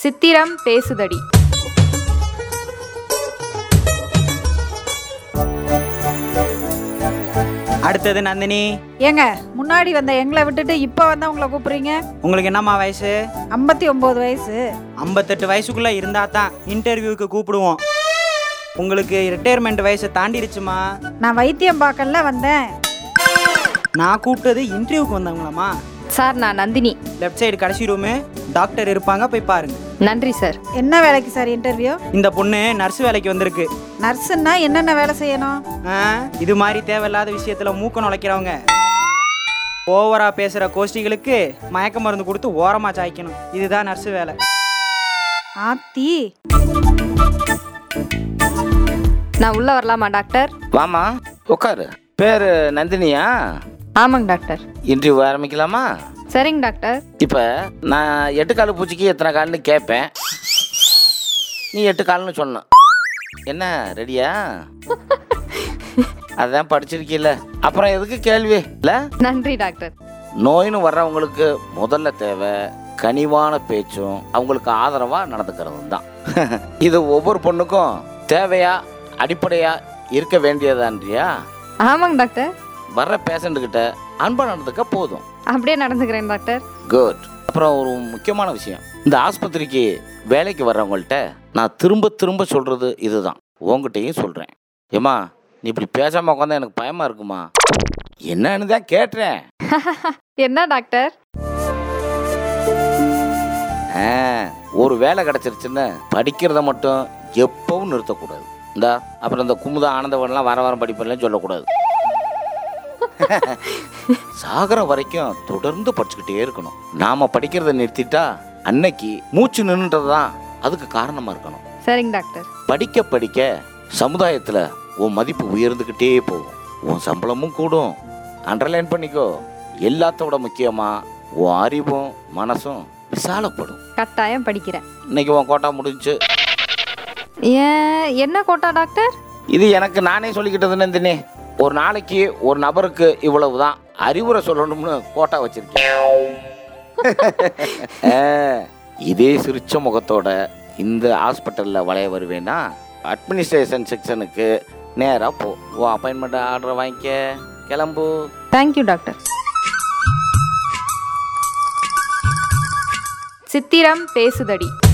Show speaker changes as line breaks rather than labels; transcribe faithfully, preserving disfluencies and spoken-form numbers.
சித்திரம் பேசுதடி.
அடுத்தது நந்தினி.
ஏங்க முன்னாடி வந்த எங்களை விட்டுட்டு இப்போ வந்தா உங்களை கூப்பிடுறீங்க?
உங்களுக்கு என்னம்மா வயசு?
ஐம்பத்தி ஒன்பது வயசு.
ஐம்பத்தெட்டு வயசுக்குள்ள இருந்தா தான் இன்டர்வியூக்கு கூப்பிடுவோம். உங்களுக்கு ரிட்டையர்மெண்ட் வயசை தாண்டிடுச்சுமா?
நான் வைத்தியம் பார்க்கல வந்தேன்.
நான் கூப்பிட்டது இன்டர்வியூக்கு வந்தவங்களாம்மா?
சார் நான் நந்தினி.
லெஃப்ட் சைடு கடைசி ரூமு, டாக்டர் இருப்பாங்க, போய் பாருங்க.
நன்றி சார்.
என்ன வேலைக்கு சார் இன்டர்வியூ?
இந்த பொண்ணு நர்ஸ் வேலைக்கு வந்திருக்கு.
நர்ஸுன்னா என்னென்ன வேலை செய்யணும்?
இது மாதிரி தேவையில்லாத விஷயத்துல மூக்க நுழைக்கிறவங்க, ஓவரா பேசுற கோஷ்டிகளுக்கு மயக்க மருந்து கொடுத்து ஓரமா சாய்க்கணும். இதுதான் நர்ஸ் வேலை.
ஆத்தி,
நான் உள்ள வரலாமா டாக்டர்?
வாமா உட்காரு. பேரு நந்தினியா?
ஆமாங்க டாக்டர்.
இன்டர்வியூ ஆரம்பிக்கலாமா?
சரிங்க டாக்டர்.
இப்போ நான் எட்டு கால் பூச்சிக்கு எத்தனை கால்னு கேட்பேன். நீ எட்டு கால்னு சொன்ன. என்ன ரெடியா? அதான் படிச்சிருக்கீல்ல, அப்புறம் எதுக்கு கேள்வி இல்லை?
நன்றி டாக்டர்.
நோயின்னு வர்றவங்களுக்கு முதல்ல தேவை கனிவான பேச்சும் அவங்களுக்கு ஆதரவாக நடந்துக்கிறது தான். இது ஒவ்வொரு பொண்ணுக்கும் தேவையா அடிப்படையா இருக்க வேண்டியதான்றியா?
ஆமாங்க டாக்டர்.
வர்ற பேஷண்ட்டுக்கிட்ட அன்பா நடந்துக்க போதும்.
அப்படியே நடந்துக்கிறேன் டாக்டர்.
குட். அப்புறம் ஒரு முக்கியமான விஷயம், இந்த ஆஸ்பத்திரிக்கு வேலைக்கு வர்றவங்கள்ட்ட நான் திரும்ப திரும்ப சொல்கிறது இதுதான், உங்ககிட்டையும் சொல்கிறேன். ஏம்மா நீ இப்படி பேசாமல் உட்காந்தா எனக்கு பயமாக இருக்குமா? என்னன்னு தான் கேட்டுறேன்.
என்ன டாக்டர்?
ஆ, ஒரு வேலை கிடச்சிருச்சுன்னு படிக்கிறத மட்டும் எப்பவும் நிறுத்தக்கூடாது. இந்தா அப்புறம் இந்த குமுதா ஆனந்தவன்லாம் வர வாரம் படிப்பெல்லாம் சொல்லக்கூடாது. சாகர வரைக்கும் தொடர்ந்து படிச்சுக்கிட்டே இருக்கணும். நாம படிக்கிறத நிறுத்திட்டா அன்னைக்கு மூச்சு நின்றுறது தான் அதுக்கு காரணமா இருக்கணும்.
சரிங்க டாக்டர்.
படிக்க படிக்க சமுதாயத்துல உன் மதிப்பு உயர்ந்துக்கிட்டே போகும், உன் சம்பளமும் கூடும். அண்டர்லைன் பண்ணிக்கோ. எல்லாத்தோட முக்கியமா உன் அறிவும் மனசும் விசாலப்படும்.
கட்டாயம் படிக்கிறேன்.
இன்னைக்கு உன் கோட்டா முடிஞ்சு.
ஏன் என்ன கோட்டா டாக்டர்? இது
எனக்கு நானே சொல்லிக்கிட்டது நந்தினி. ஒரு நாளைக்கு ஒரு நபருக்கு இவ்வளவுதான் அறிவுரை சொல்லணும்னு கோட்டா வச்சிருக்கேன். இதே சிரிச்ச முகத்தோட இந்த ஹாஸ்பிட்டலில் வளைய வருவேன்னா அட்மினிஸ்ட்ரேஷன் செக்ஷனுக்கு நேராக போ. ஓ அப்பாயின்மெண்ட் ஆர்டர் வாங்கிக்க, கிளம்பு.
Thank you doctor. சித்திரம் பேசுதடி.